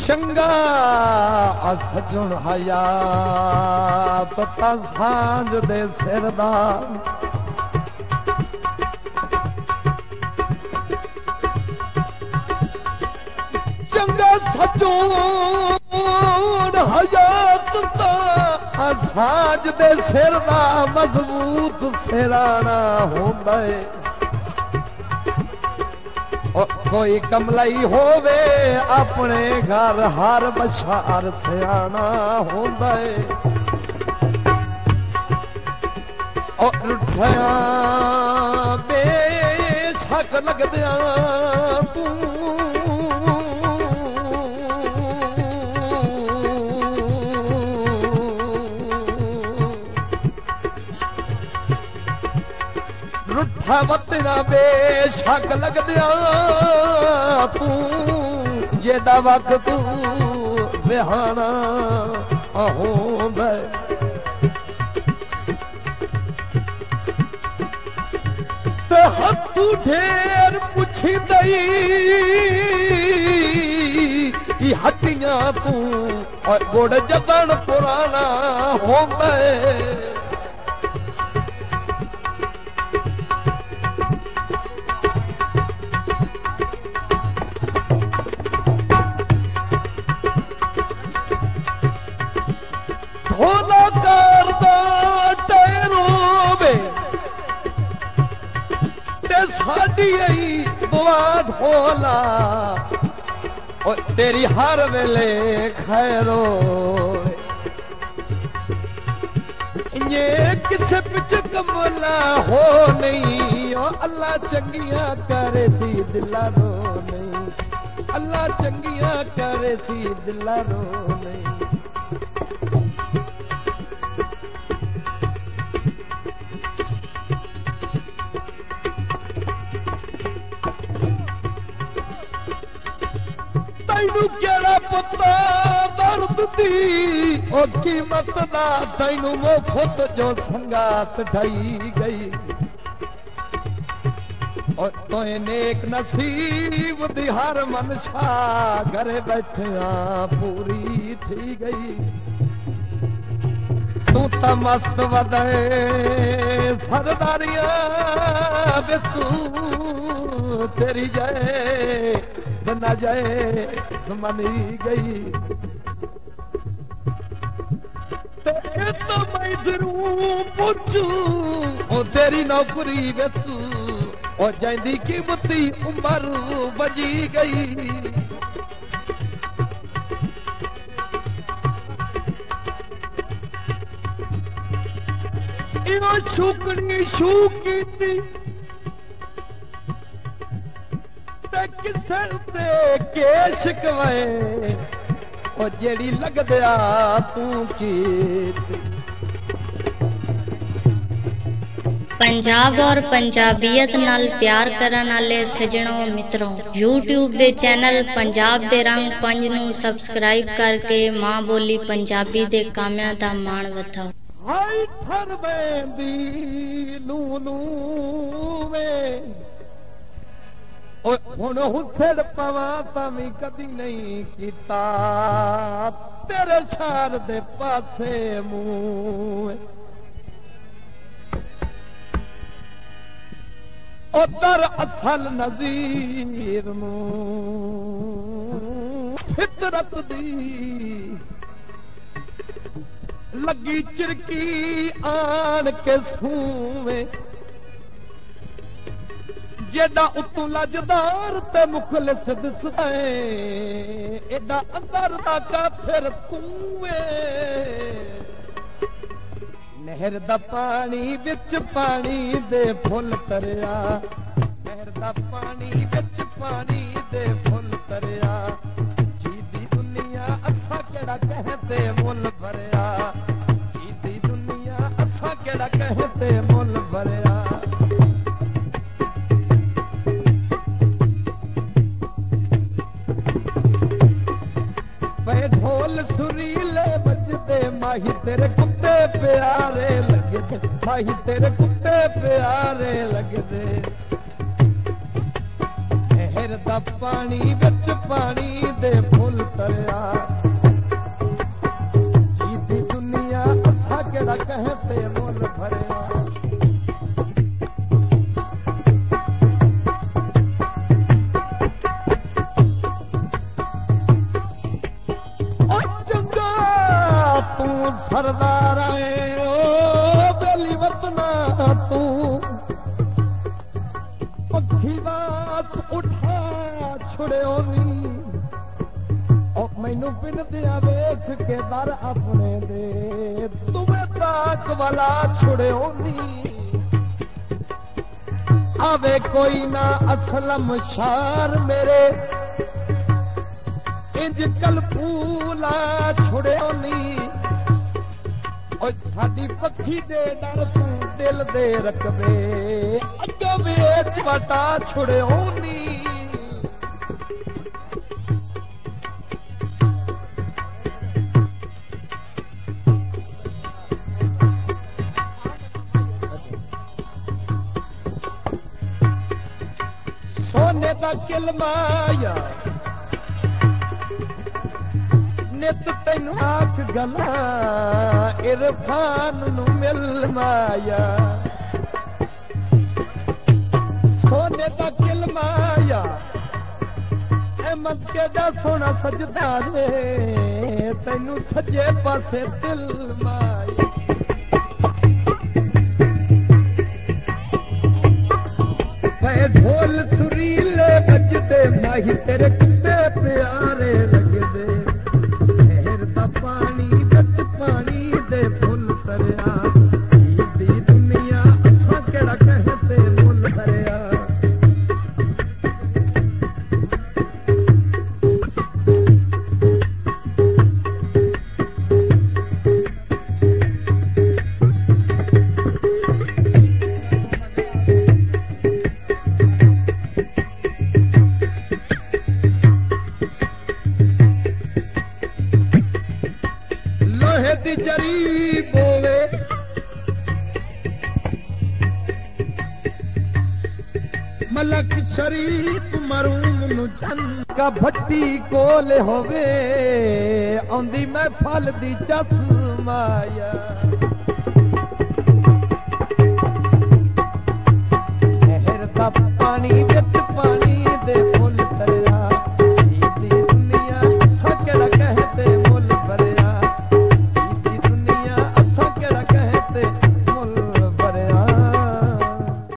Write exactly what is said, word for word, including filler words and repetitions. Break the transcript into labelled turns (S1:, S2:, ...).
S1: चंगा सजण हयात ता सांझ दे सिरदा चंगा सजण हयात ता सांझ दे सिरदा मजबूत सिराना होंदा है कोई कमलाई होवे अपने घर हर बशार सियाना होंदा है और रुठया बेशक लगदिया तू रुठा वतना बेशक लगदिया तू जेदा वक्त बिहाना होंदा ते हथू ढेर पुछी दई हटियां तू और गुड़ जदन पुराना होंदा ढोला करदा टैरोवे ते साडी आई दुआ ढोला और तेरी हर वेले खैरो ये किसे पिछ कमला हो नहीं ओ अल्लाह चंगिया करे सी दिला रो नहीं अल्लाह चंगिया करे सी दिला रो नहीं तैनू केड़ा पता दर्द दी ओ कीमत दा तैनू मुफ्त जो संगात ढाई गई और तोए नेक नसीब दी हर मनशा घरे बैठिया पूरी थी गई तू ता मस्त वदे सरदारिया बिसू तेरी जाए न जाए मनी गई तो मैं जरूर पूछू ओ तेरी नौकरी बेचू ओ जांदी कीमती उम्र बजी गई इनो शुकनी शूकी थी किसे ते के शिकवे ओ जेड़ी लग दिया तू की
S2: पंजाब और पंजाबियत नाल प्यार करन वाले सजणों मित्रों यूट्यूब दे चैनल पंजाब दे रंग पंज नू सब्सक्राइब करके मां बोली पंजाबी दे कामियां दा मान वधाओ।
S1: हाय थर बेंदी नू नू वे हुण हुसड़ पवा तमी कदी नहीं कीता तेरे शार दे पासे मुंह उधर असल नज़ीर फितरत दी लगी चिरकी आन के सूवे जेड़ा उतू लजदार ते मुखलिस दिसदा एदा अंदर दा काफिर तूए नहर दा पानी विच पानी दे फुल तरया नहर दा पानी विच पानी दे फुल तरया जी दी दुनिया असा केड़ा कहते मुल भरया जी दी दुनिया असा केड़ा कहते मुल भरया ढोल सुरीले बजते माही तेरे कुत्ते प्यारे लगदे माही तेरे कुत्ते प्यारे लगदे नहर दा पानी विच पानी दे फुल तरिया जीदी दुनिया असा केड़ा कहे ते मुल भरिया तू सरदार है ओ बेली वतना तू पखी बात उठा छुड़ियो नी ओ मैनू पिन दिया वेख के दर अपने दे तुम्हें ताक वाला छुड़ियो नी आवे कोई ना असलम शार मेरे इंज कल फूला छुड़ियो नी साडी पखी दे डर तू दिल दे रकबे अगो वेच वटा छुड़ियो नी सोने दा किलमाया नित तेन आख गला इरफान नू मिल माया सोने दा किल माया अहमद के जा सोना सजदा ने तेनू सजे पासे दिल माया मैं ढोल सुरीले बजदे माही तेरे कितने प्यारे लगदे पानी विच पानी दे फुल तरिया जीदी दुनिया असा केड़ा कहे ते मुल भरिया दी जरी बोवे मलक शरीफ मरूम नु चंद का भट्टी कोल होवे आंदी मैं फल दी चस माया